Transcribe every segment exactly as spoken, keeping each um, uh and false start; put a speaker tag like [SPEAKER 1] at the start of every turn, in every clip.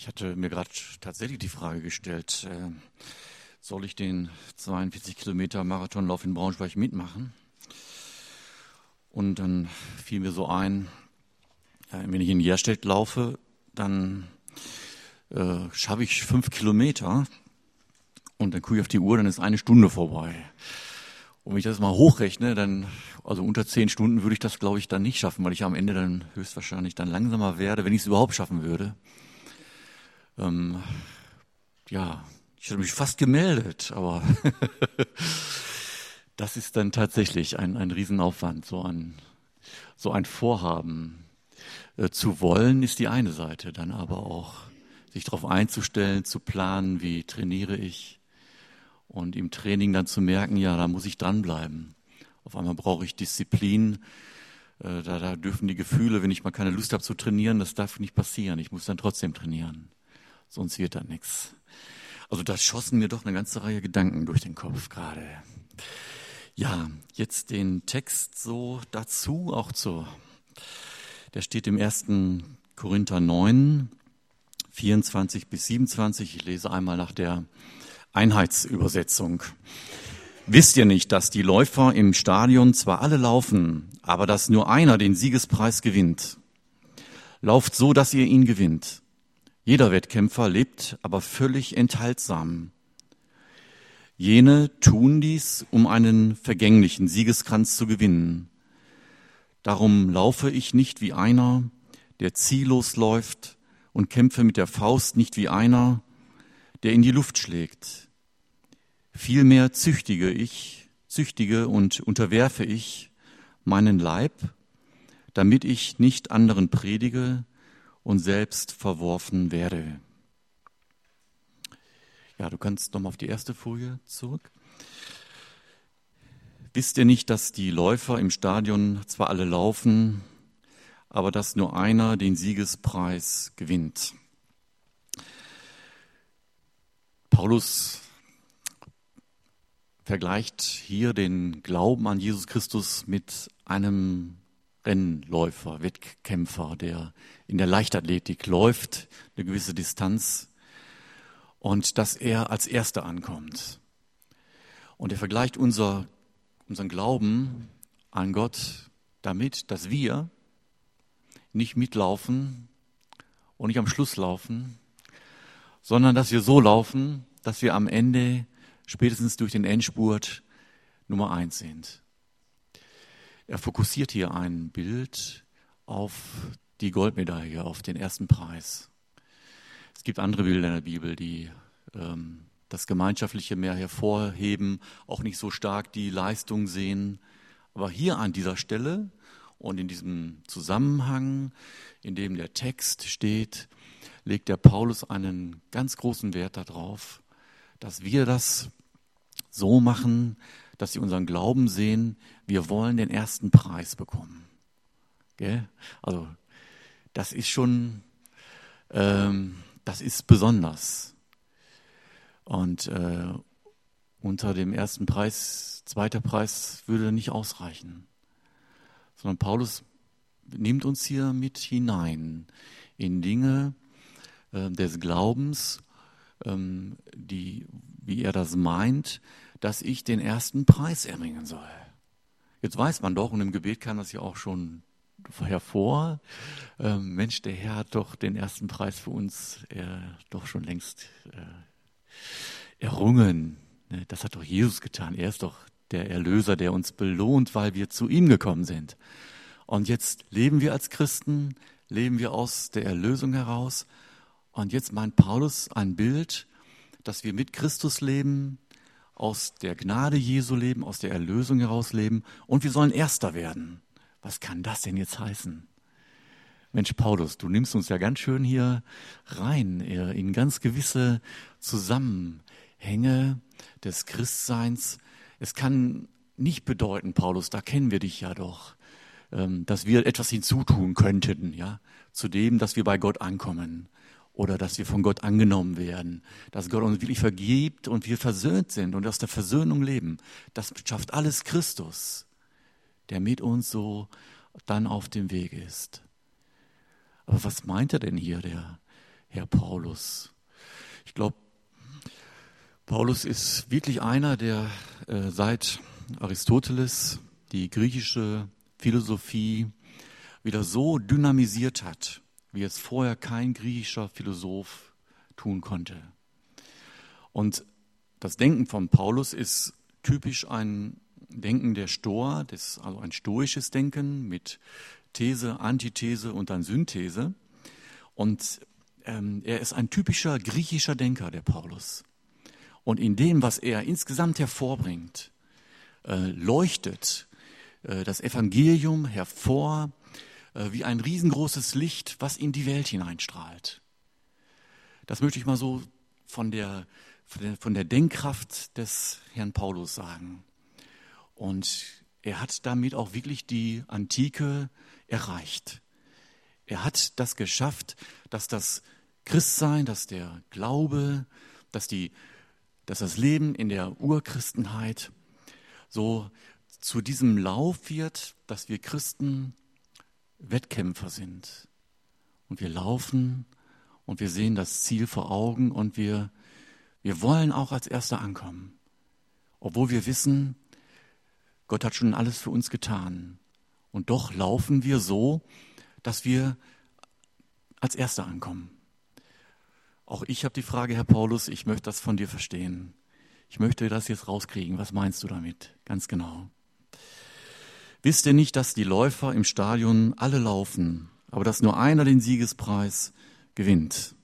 [SPEAKER 1] Ich hatte mir gerade tatsächlich die Frage gestellt, äh, soll ich den zweiundvierzig Kilometer Marathonlauf in Braunschweig mitmachen? Und dann fiel mir so ein, ja, wenn ich in Järstedt laufe, dann äh, schaffe ich fünf Kilometer und dann gucke ich auf die Uhr, dann ist eine Stunde vorbei. Und wenn ich das mal hochrechne, dann, also unter zehn Stunden würde ich das, glaube ich, dann nicht schaffen, weil ich am Ende dann höchstwahrscheinlich dann langsamer werde, wenn ich es überhaupt schaffen würde. Ähm, ja, ich hätte mich fast gemeldet, aber das ist dann tatsächlich ein, ein Riesenaufwand, so ein, so ein Vorhaben äh, zu wollen, ist die eine Seite, dann aber auch sich darauf einzustellen, zu planen, wie trainiere ich und im Training dann zu merken, ja, da muss ich dranbleiben. Auf einmal brauche ich Disziplin, äh, da, da dürfen die Gefühle, wenn ich mal keine Lust habe zu trainieren, das darf nicht passieren, ich muss dann trotzdem trainieren. Sonst wird da nichts. Also da schossen mir doch eine ganze Reihe Gedanken durch den Kopf gerade. Ja, jetzt den Text so dazu, auch zu. Der steht im ersten Korinther neun, vierundzwanzig bis siebenundzwanzig. Ich lese einmal nach der Einheitsübersetzung. Wisst ihr nicht, dass die Läufer im Stadion zwar alle laufen, aber dass nur einer den Siegespreis gewinnt? Lauft so, dass ihr ihn gewinnt. Jeder Wettkämpfer lebt aber völlig enthaltsam. Jene tun dies, um einen vergänglichen Siegeskranz zu gewinnen. Darum laufe ich nicht wie einer, der ziellos läuft, und kämpfe mit der Faust nicht wie einer, der in die Luft schlägt. Vielmehr züchtige ich, züchtige und unterwerfe ich meinen Leib, damit ich nicht anderen predige und selbst verworfen werde. Ja, du kannst nochmal auf die erste Folie zurück. Wisst ihr nicht, dass die Läufer im Stadion zwar alle laufen, aber dass nur einer den Siegespreis gewinnt? Paulus vergleicht hier den Glauben an Jesus Christus mit einem Rennläufer, Wettkämpfer, der in der Leichtathletik läuft, eine gewisse Distanz, und dass er als Erster ankommt. Und er vergleicht unser, unseren Glauben an Gott damit, dass wir nicht mitlaufen und nicht am Schluss laufen, sondern dass wir so laufen, dass wir am Ende, spätestens durch den Endspurt, Nummer eins sind. Er fokussiert hier ein Bild auf die Goldmedaille, auf den ersten Preis. Es gibt andere Bilder in der Bibel, die ähm, das Gemeinschaftliche mehr hervorheben, auch nicht so stark die Leistung sehen. Aber hier an dieser Stelle und in diesem Zusammenhang, in dem der Text steht, legt der Paulus einen ganz großen Wert darauf, dass wir das so machen, dass sie unseren Glauben sehen, wir wollen den ersten Preis bekommen. Gell? Also das ist schon, ähm, das ist besonders. Und äh, unter dem ersten Preis, zweiter Preis würde nicht ausreichen. Sondern Paulus nimmt uns hier mit hinein in Dinge äh, des Glaubens, ähm, die, wie er das meint, dass ich den ersten Preis erringen soll. Jetzt weiß man doch, und im Gebet kam das ja auch schon hervor, äh, Mensch, der Herr hat doch den ersten Preis für uns äh, doch schon längst äh, errungen. Ne? Das hat doch Jesus getan. Er ist doch der Erlöser, der uns belohnt, weil wir zu ihm gekommen sind. Und jetzt leben wir als Christen, leben wir aus der Erlösung heraus. Und jetzt meint Paulus ein Bild, dass wir mit Christus leben, aus der Gnade Jesu leben, aus der Erlösung heraus leben, und wir sollen Erster werden. Was kann das denn jetzt heißen? Mensch, Paulus, du nimmst uns ja ganz schön hier rein in ganz gewisse Zusammenhänge des Christseins. Es kann nicht bedeuten, Paulus, da kennen wir dich ja doch, dass wir etwas hinzutun könnten, ja, zu dem, dass wir bei Gott ankommen. Oder dass wir von Gott angenommen werden, dass Gott uns wirklich vergibt und wir versöhnt sind und aus der Versöhnung leben. Das schafft alles Christus, der mit uns so dann auf dem Weg ist. Aber was meint er denn hier, der Herr Paulus. Ich glaube, Paulus ist wirklich einer, der äh, seit Aristoteles die griechische Philosophie wieder so dynamisiert hat, wie es vorher kein griechischer Philosoph tun konnte. Und das Denken von Paulus ist typisch ein Denken der Stoa, das, also ein stoisches Denken mit These, Antithese und dann Synthese. Und ähm, er ist ein typischer griechischer Denker, der Paulus. Und in dem, was er insgesamt hervorbringt, äh, leuchtet äh, das Evangelium hervor äh, wie ein riesengroßes Licht, was in die Welt hineinstrahlt. Das möchte ich mal so von der, von der, von der Denkkraft des Herrn Paulus sagen. Und er hat damit auch wirklich die Antike erreicht. Er hat das geschafft, dass das Christsein, dass der Glaube, dass die dass das Leben in der Urchristenheit so zu diesem Lauf wird, dass wir Christen Wettkämpfer sind. Und wir laufen und wir sehen das Ziel vor Augen und wir, wir wollen auch als Erster ankommen. Obwohl wir wissen, Gott hat schon alles für uns getan. Und doch laufen wir so, dass wir als Erster ankommen. Auch ich habe die Frage, Herr Paulus, ich möchte das von dir verstehen. Ich möchte das jetzt rauskriegen. Was meinst du damit? Ganz genau. Wisst ihr nicht, dass die Läufer im Stadion alle laufen, aber dass nur einer den Siegespreis gewinnt?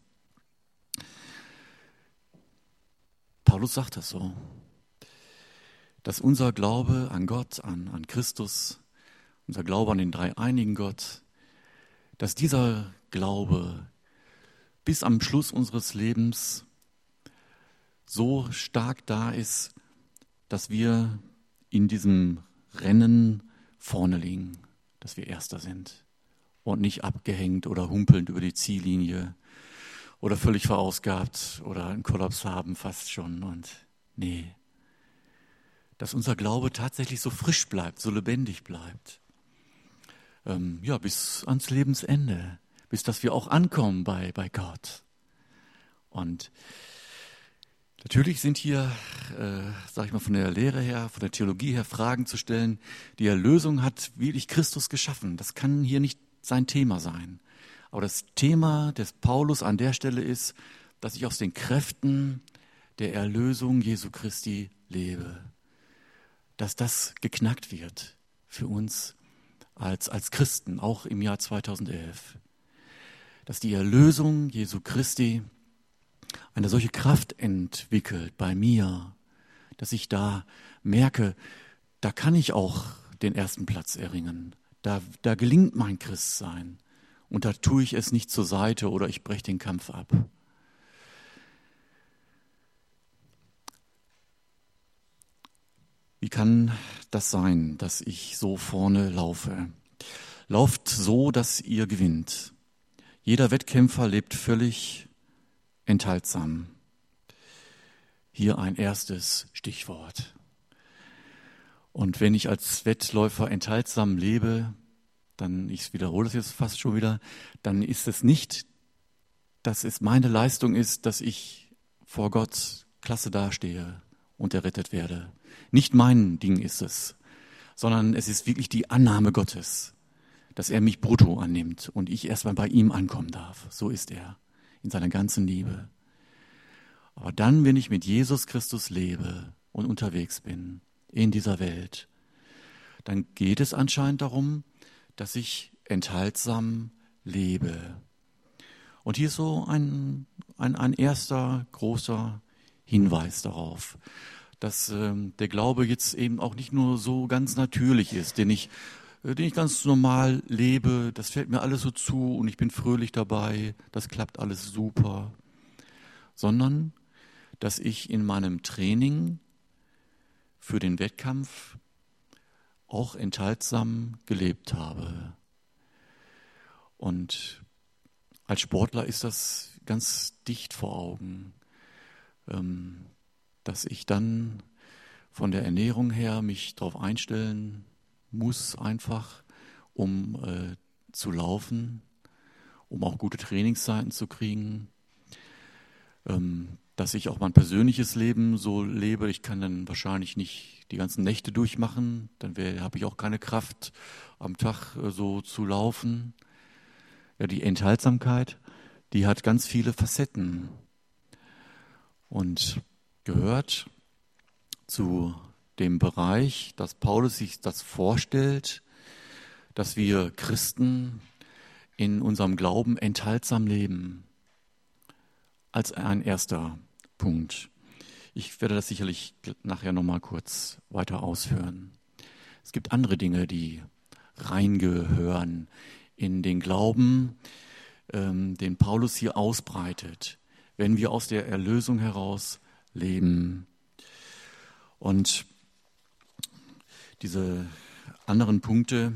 [SPEAKER 1] Paulus sagt das so, dass unser Glaube an Gott, an, an Christus, unser Glaube an den dreieinigen Gott, dass dieser Glaube bis am Schluss unseres Lebens so stark da ist, dass wir in diesem Rennen vorne liegen, dass wir Erster sind und nicht abgehängt oder humpelnd über die Ziellinie oder völlig verausgabt oder einen Kollaps haben fast schon. Und nee, dass unser Glaube tatsächlich so frisch bleibt, so lebendig bleibt. Ähm, ja, bis ans Lebensende. Bis dass wir auch ankommen bei, bei Gott. Und natürlich sind hier, äh, sag ich mal, von der Lehre her, von der Theologie her Fragen zu stellen. Die Erlösung hat wirklich Christus geschaffen. Das kann hier nicht sein Thema sein. Aber das Thema des Paulus an der Stelle ist, dass ich aus den Kräften der Erlösung Jesu Christi lebe. Dass das geknackt wird für uns als, als Christen, auch im Jahr zweitausendelf. Dass die Erlösung Jesu Christi eine solche Kraft entwickelt bei mir, dass ich da merke, da kann ich auch den ersten Platz erringen. Da, da gelingt mein Christsein. Und da tue ich es nicht zur Seite oder ich breche den Kampf ab. Wie kann das sein, dass ich so vorne laufe? Lauft so, dass ihr gewinnt. Jeder Wettkämpfer lebt völlig enthaltsam. Hier ein erstes Stichwort. Und wenn ich als Wettläufer enthaltsam lebe, dann, ich wiederhole es jetzt fast schon wieder, dann ist es nicht, dass es meine Leistung ist, dass ich vor Gott klasse dastehe und errettet werde. Nicht mein Ding ist es, sondern es ist wirklich die Annahme Gottes, dass er mich brutto annimmt und ich erstmal bei ihm ankommen darf. So ist er, in seiner ganzen Liebe. Aber dann, wenn ich mit Jesus Christus lebe und unterwegs bin in dieser Welt, dann geht es anscheinend darum, dass ich enthaltsam lebe. Und hier ist so ein, ein, ein erster großer Hinweis darauf, dass ähm, der Glaube jetzt eben auch nicht nur so ganz natürlich ist, den ich den ich ganz normal lebe, das fällt mir alles so zu und ich bin fröhlich dabei, das klappt alles super, sondern dass ich in meinem Training für den Wettkampf auch enthaltsam gelebt habe. Und als Sportler ist das ganz dicht vor Augen, dass ich dann von der Ernährung her mich darauf einstellen muss, einfach, um äh, zu laufen, um auch gute Trainingszeiten zu kriegen, ähm, dass ich auch mein persönliches Leben so lebe. Ich kann dann wahrscheinlich nicht die ganzen Nächte durchmachen, dann habe ich auch keine Kraft, am Tag äh, so zu laufen. Ja, die Enthaltsamkeit, die hat ganz viele Facetten und gehört zu dem Bereich, dass Paulus sich das vorstellt, dass wir Christen in unserem Glauben enthaltsam leben, als ein erster Punkt. Ich werde das sicherlich nachher nochmal kurz weiter ausführen. Es gibt andere Dinge, die reingehören in den Glauben, ähm, den Paulus hier ausbreitet, wenn wir aus der Erlösung heraus leben. Und diese anderen Punkte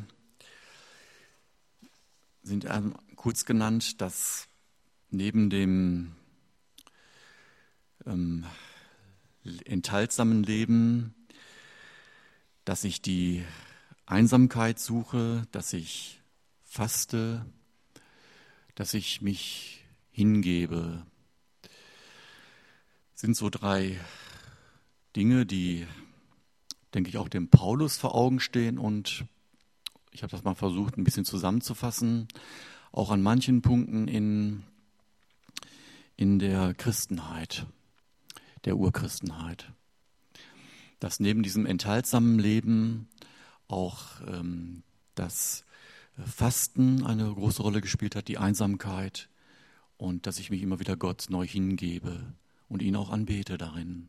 [SPEAKER 1] sind ähm, kurz genannt, dass neben dem ähm, enthaltsamen Leben, dass ich die Einsamkeit suche, dass ich faste, dass ich mich hingebe, sind so drei Dinge, die, denke ich, auch dem Paulus vor Augen stehen, und ich habe das mal versucht, ein bisschen zusammenzufassen, auch an manchen Punkten in, in der Christenheit, der Urchristenheit. Dass neben diesem enthaltsamen Leben auch ähm, das Fasten eine große Rolle gespielt hat, die Einsamkeit, und dass ich mich immer wieder Gott neu hingebe und ihn auch anbete darin.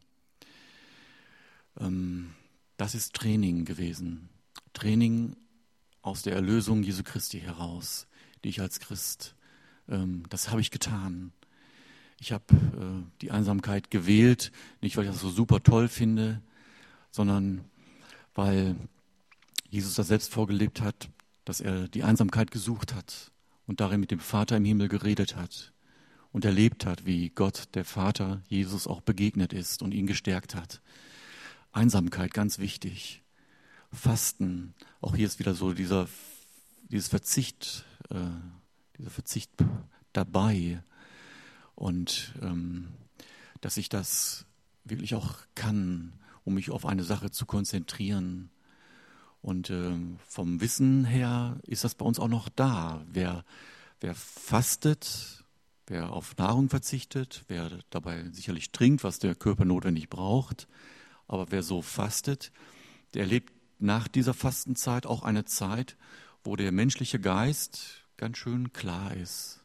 [SPEAKER 1] Ähm, das ist Training gewesen. Training aus der Erlösung Jesu Christi heraus, die ich als Christ, ähm, das habe ich getan. Ich habe äh, die Einsamkeit gewählt, nicht weil ich das so super toll finde, sondern weil Jesus das selbst vorgelebt hat, dass er die Einsamkeit gesucht hat und darin mit dem Vater im Himmel geredet hat und erlebt hat, wie Gott, der Vater, Jesus auch begegnet ist und ihn gestärkt hat. Einsamkeit, ganz wichtig. Fasten, auch hier ist wieder so dieser, dieses Verzicht, äh, dieser Verzicht dabei, und ähm, dass ich das wirklich auch kann, um mich auf eine Sache zu konzentrieren. Und äh, vom Wissen her ist das bei uns auch noch da. Wer, wer fastet, wer auf Nahrung verzichtet, wer dabei sicherlich trinkt, was der Körper notwendig braucht, aber wer so fastet, der erlebt nach dieser Fastenzeit auch eine Zeit, wo der menschliche Geist ganz schön klar ist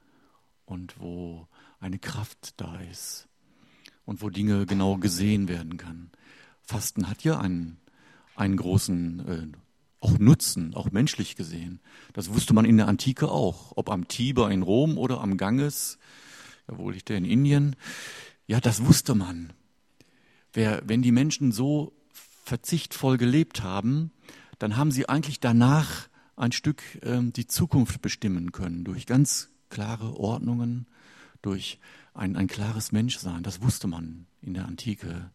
[SPEAKER 1] und wo eine Kraft da ist und wo Dinge genau gesehen werden kann. Fasten hat ja einen, einen großen äh, auch Nutzen, auch menschlich gesehen. Das wusste man in der Antike auch, ob am Tiber in Rom oder am Ganges, ja, wo liegt der in Indien, ja, das wusste man. Wer, wenn die Menschen so verzichtvoll gelebt haben, dann haben sie eigentlich danach ein Stück ähm, die Zukunft bestimmen können, durch ganz klare Ordnungen, durch ein, ein klares Menschsein. Das wusste man in der Antike.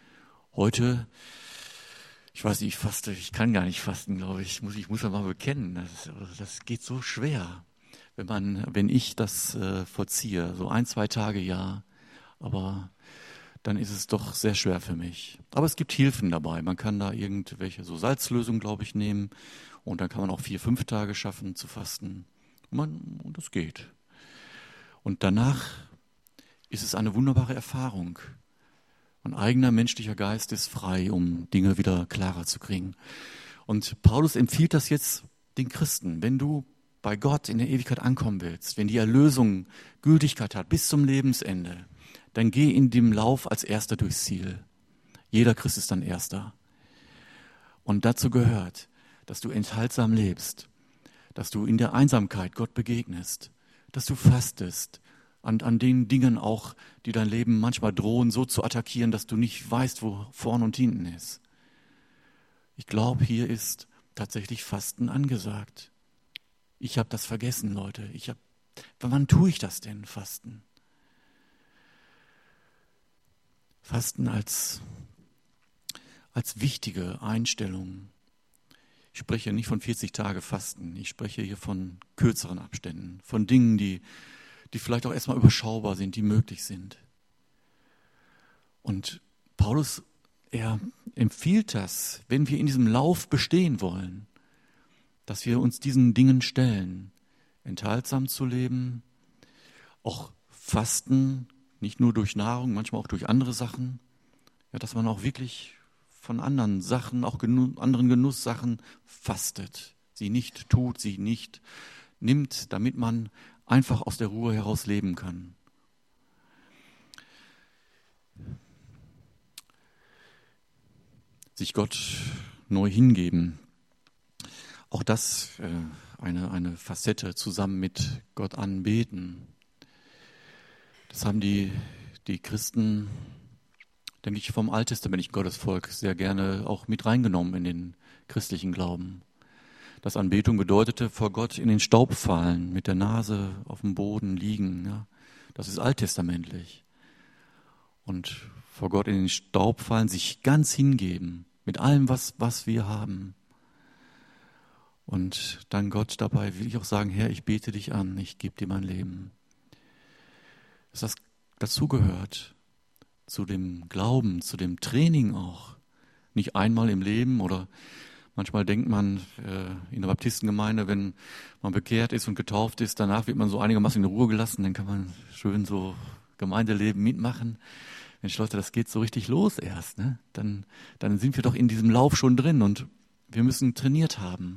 [SPEAKER 1] Heute, ich weiß nicht, ich faste, ich kann gar nicht fasten, glaube ich. Ich muss, ich muss das mal bekennen. Das, das geht so schwer, wenn man, wenn ich das äh, vollziehe. So ein, zwei Tage ja, aber dann ist es doch sehr schwer für mich. Aber es gibt Hilfen dabei. Man kann da irgendwelche so Salzlösungen, glaube ich, nehmen, und dann kann man auch vier, fünf Tage schaffen zu fasten. Und, man, und das geht. Und danach ist es eine wunderbare Erfahrung. Mein eigener menschlicher Geist ist frei, um Dinge wieder klarer zu kriegen. Und Paulus empfiehlt das jetzt den Christen. Wenn du bei Gott in der Ewigkeit ankommen willst, wenn die Erlösung Gültigkeit hat bis zum Lebensende, dann geh in dem Lauf als Erster durchs Ziel. Jeder Christ ist dann Erster. Und dazu gehört, dass du enthaltsam lebst, dass du in der Einsamkeit Gott begegnest, dass du fastest, an, an den Dingen auch, die dein Leben manchmal drohen, so zu attackieren, dass du nicht weißt, wo vorn und hinten ist. Ich glaube, hier ist tatsächlich Fasten angesagt. Ich habe das vergessen, Leute. Ich hab, wann tue ich das denn, Fasten? Fasten als, als wichtige Einstellung. Ich spreche nicht von vierzig Tage Fasten, ich spreche hier von kürzeren Abständen, von Dingen, die, die vielleicht auch erstmal überschaubar sind, die möglich sind. Und Paulus, er empfiehlt das, wenn wir in diesem Lauf bestehen wollen, dass wir uns diesen Dingen stellen, enthaltsam zu leben, auch fasten, nicht nur durch Nahrung, manchmal auch durch andere Sachen, ja, dass man auch wirklich von anderen Sachen, auch genu- anderen Genusssachen fastet, sie nicht tut, sie nicht nimmt, damit man einfach aus der Ruhe heraus leben kann. Sich Gott neu hingeben. Auch das äh, eine, eine Facette, zusammen mit Gott anbeten. Das haben die, die Christen, denke ich, vom alttestamentlichen Gottesvolk sehr gerne auch mit reingenommen in den christlichen Glauben. Dass Anbetung bedeutete, vor Gott in den Staub fallen, mit der Nase auf dem Boden liegen. Ja. Das ist alttestamentlich. Und vor Gott in den Staub fallen, sich ganz hingeben, mit allem, was, was wir haben. Und dann Gott dabei will ich auch sagen, Herr, ich bete dich an, ich gebe dir mein Leben. Dass das dazugehört, zu dem Glauben, zu dem Training auch. Nicht einmal im Leben oder manchmal denkt man äh, in der Baptistengemeinde, wenn man bekehrt ist und getauft ist, danach wird man so einigermaßen in Ruhe gelassen, dann kann man schön so Gemeindeleben mitmachen. Mensch Leute, das geht so richtig los erst. Ne? Dann, dann sind wir doch in diesem Lauf schon drin und wir müssen trainiert haben.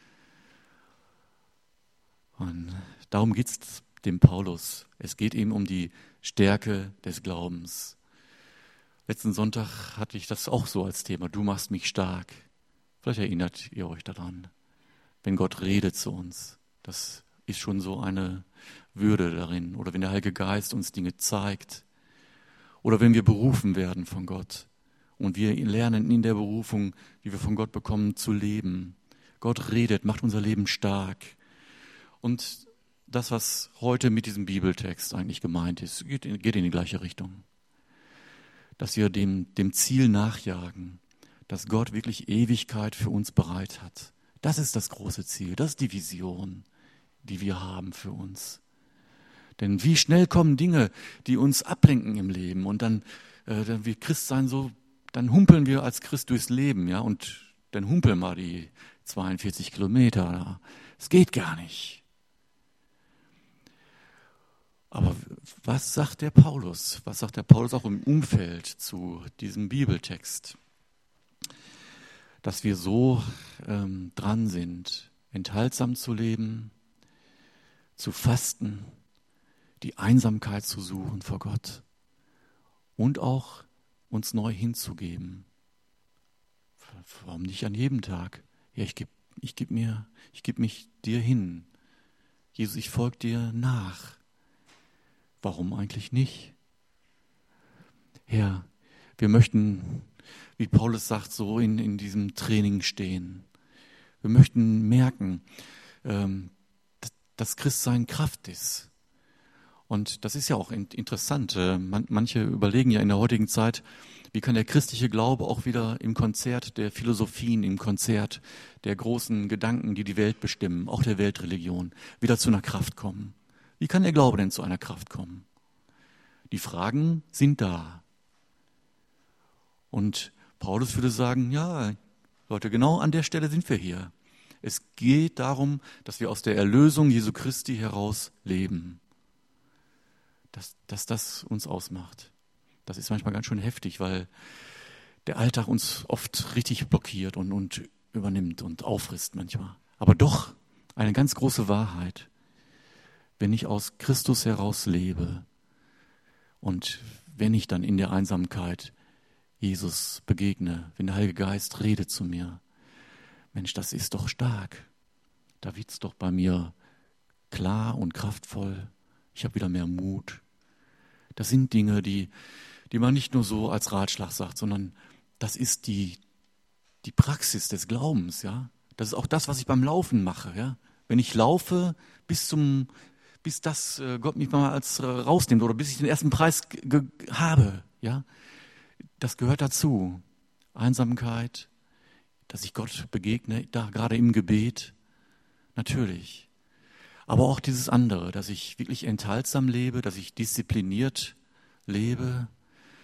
[SPEAKER 1] Und darum geht es dem Paulus. Es geht ihm um die Stärke des Glaubens. Letzten Sonntag hatte ich das auch so als Thema. Du machst mich stark. Vielleicht erinnert ihr euch daran. Wenn Gott redet zu uns, das ist schon so eine Würde darin. Oder wenn der Heilige Geist uns Dinge zeigt. Oder wenn wir berufen werden von Gott. Und wir lernen in der Berufung, wie wir von Gott bekommen, zu leben. Gott redet, macht unser Leben stark. Und das, was heute mit diesem Bibeltext eigentlich gemeint ist, geht in, geht in die gleiche Richtung. Dass wir dem, dem Ziel nachjagen, dass Gott wirklich Ewigkeit für uns bereit hat. Das ist das große Ziel, das ist die Vision, die wir haben für uns. Denn wie schnell kommen Dinge, die uns ablenken im Leben und dann, äh, dann wir Christ sein, so, dann humpeln wir als Christ durchs Leben, ja, und dann humpeln wir die zweiundvierzig Kilometer. Es geht gar nicht. Aber was sagt der Paulus? Was sagt der Paulus auch im Umfeld zu diesem Bibeltext? Dass wir so ähm, dran sind, enthaltsam zu leben, zu fasten, die Einsamkeit zu suchen vor Gott und auch uns neu hinzugeben. Warum nicht an jedem Tag? Ja, ich gebe ich geb mir, ich gebe mich dir hin. Jesus, ich folge dir nach. Warum eigentlich nicht? Herr, wir möchten, wie Paulus sagt, so in, in diesem Training stehen. Wir möchten merken, ähm, dass Christsein Kraft ist. Und das ist ja auch interessant. Man, manche überlegen ja in der heutigen Zeit, wie kann der christliche Glaube auch wieder im Konzert der Philosophien, im Konzert der großen Gedanken, die die Welt bestimmen, auch der Weltreligion, wieder zu einer Kraft kommen. Wie kann der Glaube denn zu einer Kraft kommen? Die Fragen sind da. Und Paulus würde sagen, ja, Leute, genau an der Stelle sind wir hier. Es geht darum, dass wir aus der Erlösung Jesu Christi heraus leben. Dass, dass das uns ausmacht. Das ist manchmal ganz schön heftig, weil der Alltag uns oft richtig blockiert und, und übernimmt und auffrisst manchmal. Aber doch eine ganz große Wahrheit. Wenn ich aus Christus heraus lebe und wenn ich dann in der Einsamkeit Jesus begegne, wenn der Heilige Geist redet zu mir, Mensch, das ist doch stark. Da wird's doch bei mir klar und kraftvoll. Ich habe wieder mehr Mut. Das sind Dinge, die, die man nicht nur so als Ratschlag sagt, sondern das ist die, die Praxis des Glaubens, ja. Das ist auch das, was ich beim Laufen mache, ja. Wenn ich laufe bis zum bis das äh, Gott mich mal als äh, rausnimmt oder bis ich den ersten Preis g- g- habe, ja, das gehört dazu. Einsamkeit, dass ich Gott begegne, da gerade im Gebet, natürlich. Aber auch dieses andere, dass ich wirklich enthaltsam lebe, dass ich diszipliniert lebe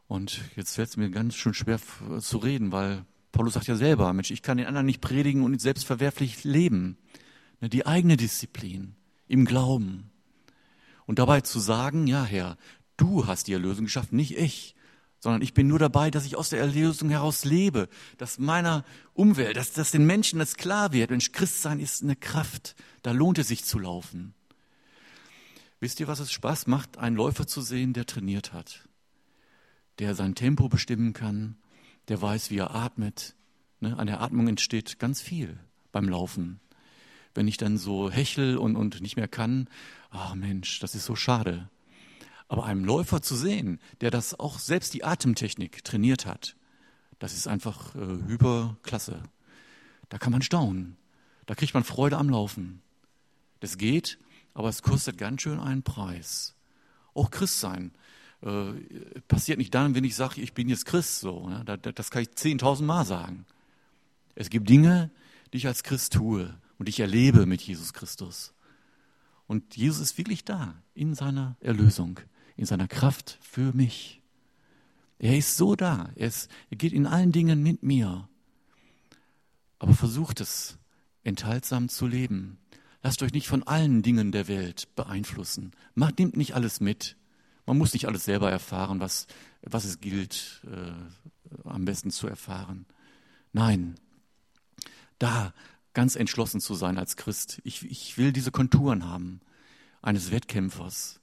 [SPEAKER 1] Und jetzt fällt es mir ganz schön schwer f- zu reden, weil Paulus sagt ja selber, Mensch, ich kann den anderen nicht predigen und selbst verwerflich leben. Ne, die eigene Disziplin im Glauben. Und dabei zu sagen, ja Herr, du hast die Erlösung geschaffen, nicht ich, sondern ich bin nur dabei, dass ich aus der Erlösung heraus lebe, dass meiner Umwelt, dass, dass den Menschen das klar wird, Mensch, Christsein ist eine Kraft, da lohnt es sich zu laufen. Wisst ihr, was es Spaß macht, einen Läufer zu sehen, der trainiert hat, der sein Tempo bestimmen kann, der weiß, wie er atmet. Ne? An der Atmung entsteht ganz viel beim Laufen. Wenn ich dann so hechel und, und nicht mehr kann, ach Mensch, das ist so schade. Aber einem Läufer zu sehen, der das auch selbst die Atemtechnik trainiert hat, das ist einfach äh, hyperklasse. Da kann man staunen. Da kriegt man Freude am Laufen. Das geht, aber es kostet ganz schön einen Preis. Auch Christsein äh, passiert nicht dann, wenn ich sage, ich bin jetzt Christ. So, ne? das, das kann ich zehntausend Mal sagen. Es gibt Dinge, die ich als Christ tue und ich erlebe mit Jesus Christus. Und Jesus ist wirklich da, in seiner Erlösung, in seiner Kraft für mich. Er ist so da, er, ist, er geht in allen Dingen mit mir. Aber versucht es, enthaltsam zu leben. Lasst euch nicht von allen Dingen der Welt beeinflussen. Macht, nehmt nicht alles mit. Man muss nicht alles selber erfahren, was, was es gilt, äh, am besten zu erfahren. Nein, da ganz entschlossen zu sein als Christ. Ich, ich will diese Konturen haben, eines Wettkämpfers.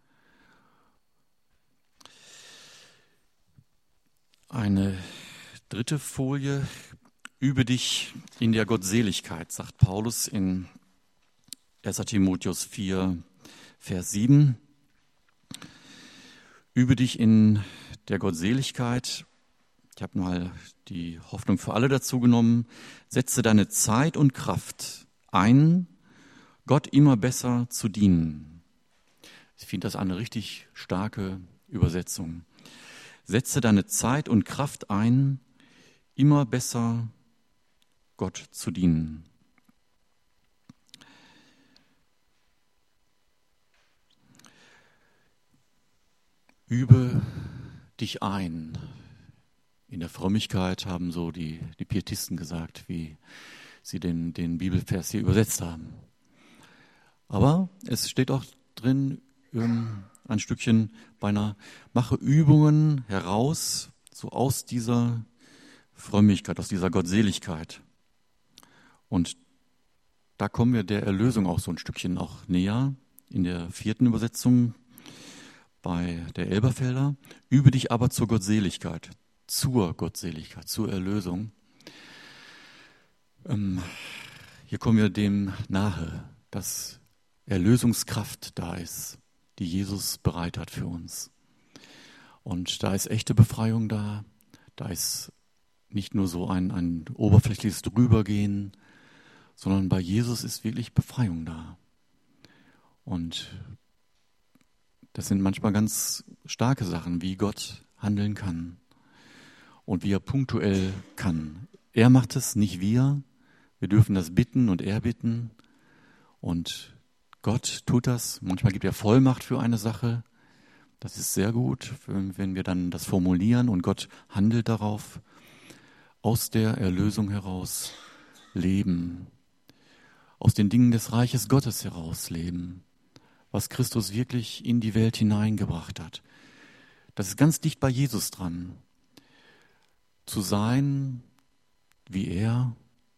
[SPEAKER 1] Eine dritte Folie. Übe dich in der Gottseligkeit, sagt Paulus in erster Timotheus vier, Vers sieben. Übe dich in der Gottseligkeit. Ich habe mal die Hoffnung für alle dazu genommen. Setze deine Zeit und Kraft ein, Gott immer besser zu dienen. Ich finde das eine richtig starke Übersetzung. Setze deine Zeit und Kraft ein, immer besser Gott zu dienen. Übe dich ein. In der Frömmigkeit haben so die, die Pietisten gesagt, wie sie den, den Bibelvers hier übersetzt haben. Aber es steht auch drin, ähm, ein Stückchen beinahe, mache Übungen heraus, so aus dieser Frömmigkeit, aus dieser Gottseligkeit. Und da kommen wir der Erlösung auch so ein Stückchen auch näher. In der vierten Übersetzung bei der Elberfelder. Übe dich aber zur Gottseligkeit, zur Gottseligkeit, zur Erlösung. Ähm, hier kommen wir dem nahe, dass Erlösungskraft da ist, die Jesus bereit hat für uns. Und da ist echte Befreiung da, da ist nicht nur so ein, ein oberflächliches Drübergehen, sondern bei Jesus ist wirklich Befreiung da. Und das sind manchmal ganz starke Sachen, wie Gott handeln kann und wie er punktuell kann. Er macht es, nicht wir. Wir dürfen das bitten und erbitten. Und Gott tut das. Manchmal gibt er Vollmacht für eine Sache. Das ist sehr gut, wenn wir dann das formulieren und Gott handelt darauf. Aus der Erlösung heraus leben. Aus den Dingen des Reiches Gottes heraus leben. Was Christus wirklich in die Welt hineingebracht hat. Das ist ganz dicht bei Jesus dran. Zu sein wie er.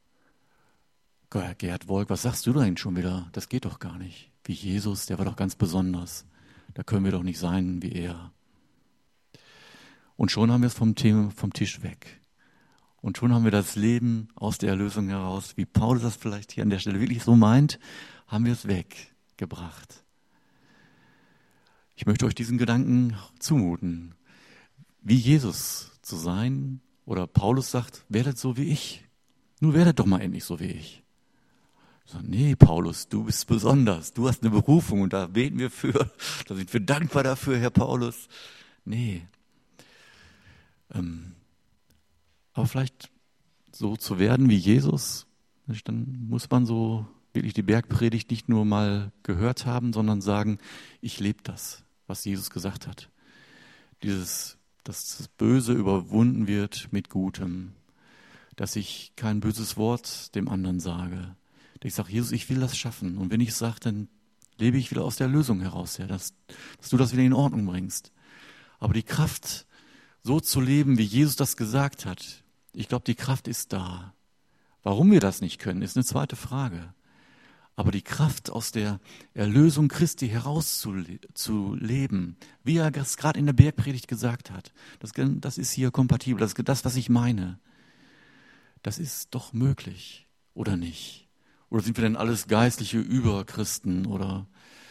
[SPEAKER 1] Gerd Wolk, was sagst du da denn schon wieder? Das geht doch gar nicht. Wie Jesus, der war doch ganz besonders. Da können wir doch nicht sein wie er. Und schon haben wir es vom, Thema, vom Tisch weg. Und schon haben wir das Leben aus der Erlösung heraus, wie Paulus das vielleicht hier an der Stelle wirklich so meint, haben wir es weggebracht. Ich möchte euch diesen Gedanken zumuten, wie Jesus zu sein. Oder Paulus sagt, werdet so wie ich. Nun werdet doch mal endlich so wie ich. Ich sage, nee, Paulus, du bist besonders. Du hast eine Berufung und da beten wir für. Da sind wir dankbar dafür, Herr Paulus. Nee. Ähm, aber vielleicht so zu werden wie Jesus, dann muss man so wirklich die Bergpredigt nicht nur mal gehört haben, sondern sagen, ich lebe das, was Jesus gesagt hat. Dieses dass das Böse überwunden wird mit Gutem, dass ich kein böses Wort dem anderen sage. Dass ich sage, Jesus, ich will das schaffen. Und wenn ich es sage, dann lebe ich wieder aus der Lösung heraus, Herr, dass, dass du das wieder in Ordnung bringst. Aber die Kraft, so zu leben, wie Jesus das gesagt hat, ich glaube, die Kraft ist da. Warum wir das nicht können, ist eine zweite Frage. Aber die Kraft, aus der Erlösung Christi heraus zu, zu leben, wie er das gerade in der Bergpredigt gesagt hat, das, das ist hier kompatibel, das ist das, was ich meine. Das ist doch möglich, oder nicht? Oder sind wir denn alles geistliche Überchristen? Oder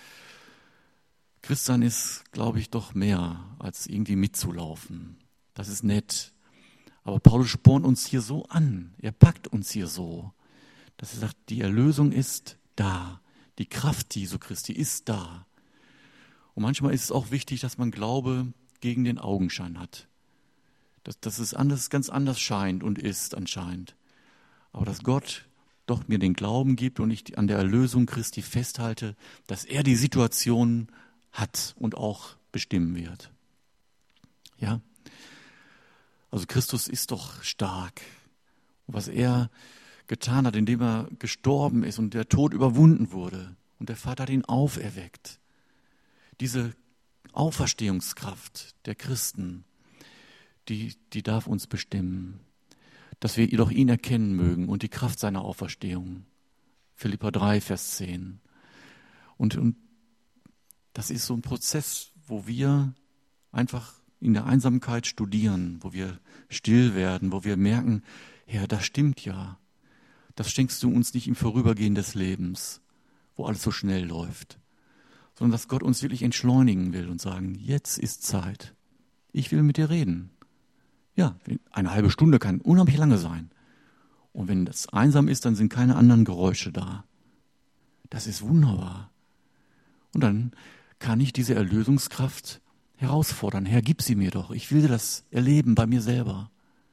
[SPEAKER 1] Christsein ist, glaube ich, doch mehr, als irgendwie mitzulaufen. Das ist nett. Aber Paulus spornt uns hier so an. Er packt uns hier so, dass er sagt, die Erlösung ist da. Die Kraft Jesu Christi ist da. Und manchmal ist es auch wichtig, dass man Glaube gegen den Augenschein hat. Dass, dass es anders, ganz anders scheint und ist anscheinend. Aber dass Gott doch mir den Glauben gibt und ich an der Erlösung Christi festhalte, dass er die Situation hat und auch bestimmen wird. Ja? Also Christus ist doch stark. Und was er getan hat, indem er gestorben ist und der Tod überwunden wurde und der Vater hat ihn auferweckt. Diese Auferstehungskraft der Christen, die, die darf uns bestimmen, dass wir jedoch ihn erkennen mögen und die Kraft seiner Auferstehung. Philipper drei, Vers zehn. Und, und das ist so ein Prozess, wo wir einfach in der Einsamkeit studieren, wo wir still werden, wo wir merken, Herr, das stimmt ja. Das schenkst du uns nicht im Vorübergehen des Lebens, wo alles so schnell läuft, sondern dass Gott uns wirklich entschleunigen will und sagen, jetzt ist Zeit. Ich will mit dir reden. Ja, eine halbe Stunde kann unheimlich lange sein. Und wenn das einsam ist, dann sind keine anderen Geräusche da. Das ist wunderbar. Und dann kann ich diese Erlösungskraft herausfordern. Herr, gib sie mir doch. Ich will das erleben bei mir selber.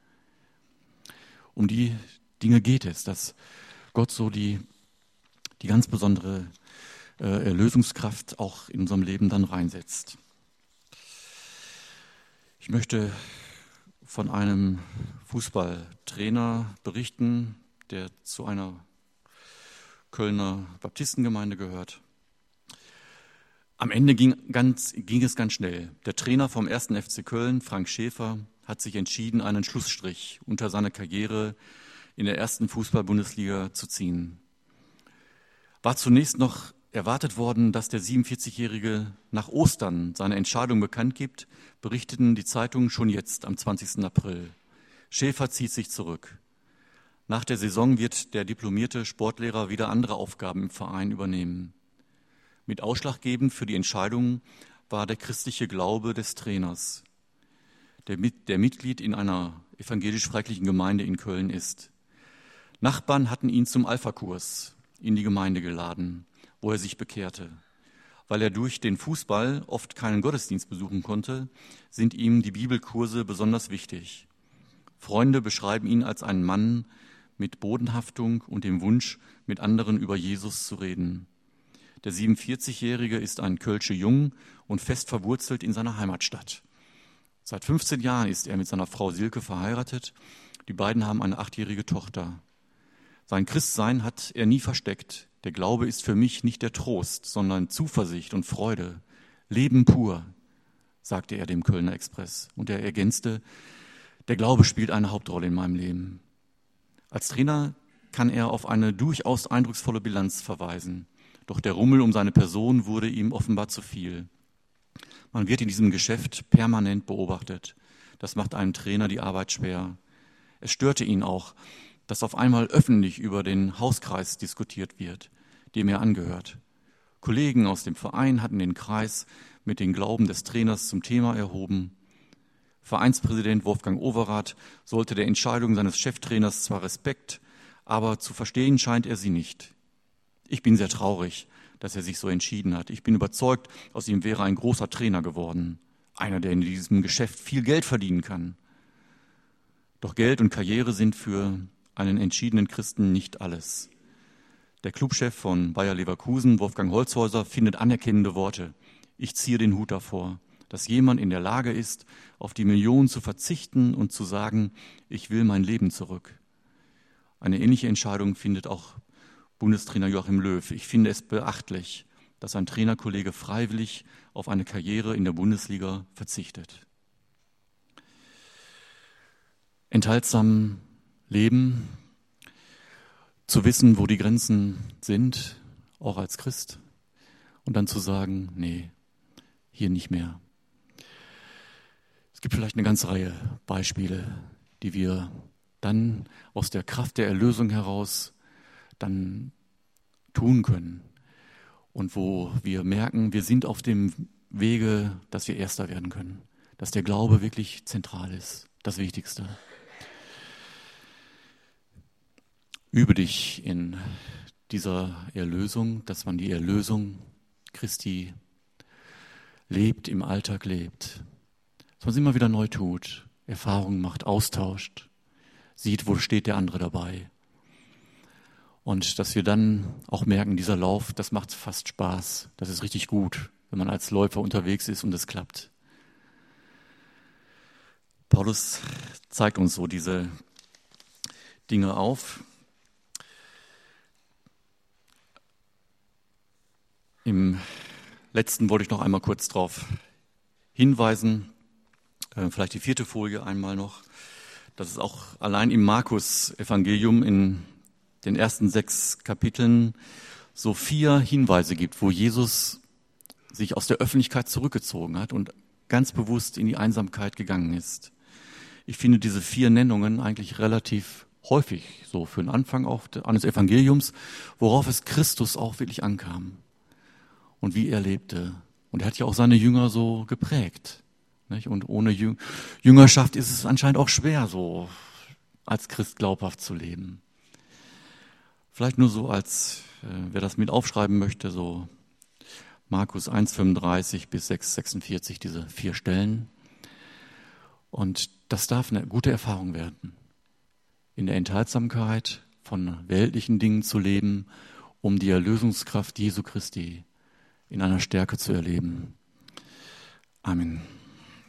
[SPEAKER 1] Um die Dinge geht es, dass Gott so die, die ganz besondere äh, Erlösungskraft auch in unserem Leben dann reinsetzt. Ich möchte von einem Fußballtrainer berichten, der zu einer Kölner Baptistengemeinde gehört. Am Ende ging, ganz, ging es ganz schnell. Der Trainer vom ersten F C Köln, Frank Schäfer, hat sich entschieden, einen Schlussstrich unter seiner Karriere in der ersten Fußball-Bundesliga zu ziehen. War zunächst noch erwartet worden, dass der siebenundvierzigjährige nach Ostern seine Entscheidung bekannt gibt, berichteten die Zeitungen schon jetzt am zwanzigsten April. Schäfer zieht sich zurück. Nach der Saison wird der diplomierte Sportlehrer wieder andere Aufgaben im Verein übernehmen. Mit ausschlaggebend für die Entscheidung war der christliche Glaube des Trainers, der, mit, der Mitglied in einer evangelisch-freikirchlichen Gemeinde in Köln ist. Nachbarn hatten ihn zum Alpha-Kurs in die Gemeinde geladen, wo er sich bekehrte. Weil er durch den Fußball oft keinen Gottesdienst besuchen konnte, sind ihm die Bibelkurse besonders wichtig. Freunde beschreiben ihn als einen Mann mit Bodenhaftung und dem Wunsch, mit anderen über Jesus zu reden. Der siebenundvierzigjährige ist ein Kölsche Jung und fest verwurzelt in seiner Heimatstadt. Seit fünfzehn Jahren ist er mit seiner Frau Silke verheiratet. Die beiden haben eine achtjährige Tochter. Sein Christsein hat er nie versteckt. Der Glaube ist für mich nicht der Trost, sondern Zuversicht und Freude. Leben pur, sagte er dem Kölner Express. Und er ergänzte, der Glaube spielt eine Hauptrolle in meinem Leben. Als Trainer kann er auf eine durchaus eindrucksvolle Bilanz verweisen. Doch der Rummel um seine Person wurde ihm offenbar zu viel. Man wird in diesem Geschäft permanent beobachtet. Das macht einem Trainer die Arbeit schwer. Es störte ihn auch, dass auf einmal öffentlich über den Hauskreis diskutiert wird, dem er angehört. Kollegen aus dem Verein hatten den Kreis mit den Glauben des Trainers zum Thema erhoben. Vereinspräsident Wolfgang Overath sollte der Entscheidung seines Cheftrainers zwar Respekt, aber zu verstehen scheint er sie nicht. Ich bin sehr traurig, dass er sich so entschieden hat. Ich bin überzeugt, aus ihm wäre ein großer Trainer geworden. Einer, der in diesem Geschäft viel Geld verdienen kann. Doch Geld und Karriere sind für einen entschiedenen Christen nicht alles. Der Clubchef von Bayer Leverkusen, Wolfgang Holzhäuser, findet anerkennende Worte. Ich ziehe den Hut davor. dass jemand in der Lage ist, auf die Millionen zu verzichten und zu sagen, ich will mein Leben zurück. Eine ähnliche Entscheidung findet auch Bundestrainer Joachim Löw. Ich finde es beachtlich, dass ein Trainerkollege freiwillig auf eine Karriere in der Bundesliga verzichtet. Enthaltsam leben, zu wissen, wo die Grenzen sind, auch als Christ, und dann zu sagen, nee, hier nicht mehr. Es gibt vielleicht eine ganze Reihe Beispiele, die wir dann aus der Kraft der Erlösung heraus dann tun können und wo wir merken, wir sind auf dem Wege, dass wir Erster werden können, dass der Glaube wirklich zentral ist, das Wichtigste. Übe dich in dieser Erlösung, dass man die Erlösung Christi lebt, im Alltag lebt. Dass man es immer wieder neu tut, Erfahrungen macht, austauscht, sieht, wo steht der andere dabei. Und dass wir dann auch merken, dieser Lauf, das macht fast Spaß. Das ist richtig gut, wenn man als Läufer unterwegs ist und es klappt. Paulus zeigt uns so diese Dinge auf. Im letzten wollte ich noch einmal kurz darauf hinweisen, äh, vielleicht die vierte Folie einmal noch, dass es auch allein im Markus-Evangelium in den ersten sechs Kapiteln so vier Hinweise gibt, wo Jesus sich aus der Öffentlichkeit zurückgezogen hat und ganz bewusst in die Einsamkeit gegangen ist. Ich finde diese vier Nennungen eigentlich relativ häufig, so für den Anfang auch eines Evangeliums, worauf es Christus auch wirklich ankam und wie er lebte. Und er hat ja auch seine Jünger so geprägt. Nicht? Und ohne Jüngerschaft ist es anscheinend auch schwer, so als Christ glaubhaft zu leben. Vielleicht nur so als, äh, wer das mit aufschreiben möchte, so Markus eins fünfunddreißig bis sechs sechsundvierzig, diese vier Stellen. Und das darf eine gute Erfahrung werden, in der Enthaltsamkeit von weltlichen Dingen zu leben, um die Erlösungskraft Jesu Christi in einer Stärke zu erleben. Amen.